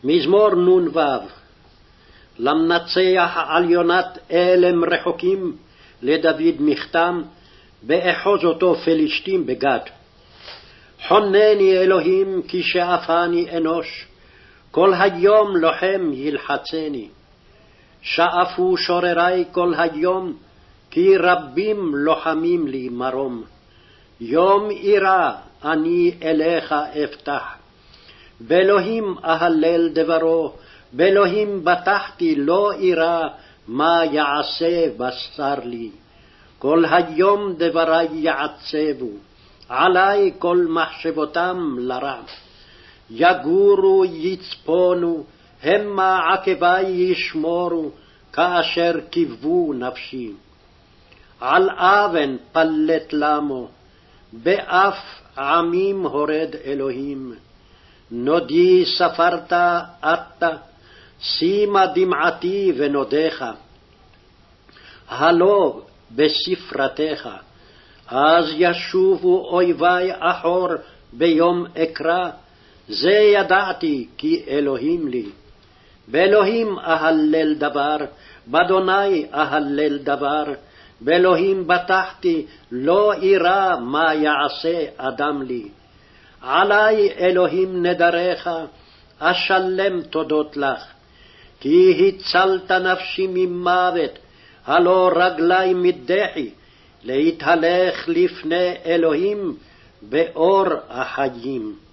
מזמור נ"ו. למנצח על יונת אלם רחוקים, לדוד מכתם, באחוז אותו פלישתים בגד. חונני אלוהים כי שאפני אנוש, כל היום לוחם ילחצני. שאפו שוררי כל היום, כי רבים לוחמים לי מרום. יום אירא אני אליך אפתח, באלוהים אהלל דברו, באלוהים בטחתי לא אירא, מה יעשה בשר לי. כל היום דברי יעצבו, עלי כל מחשבותם לרע. יגורו יצפונו, המה עקבי ישמורו, כאשר קיוו נפשי. על אבן פלט למו, באף עמים הורד אלוהים. נודי ספרת אתה, שימה דמעתי ונודך. הלא בספרתך, אז ישובו אויבי אחור ביום אקרא, זה ידעתי כי אלוהים לי. באלוהים אהלל דבר, באדוני אהלל דבר, באלוהים בטחתי לא אירא מה יעשה אדם לי. עלי אלוהים נדריך, אשלם תודות לך, כי הצלת נפשי ממוות, הלא רגלי מדחי, להתהלך לפני אלוהים באור החיים.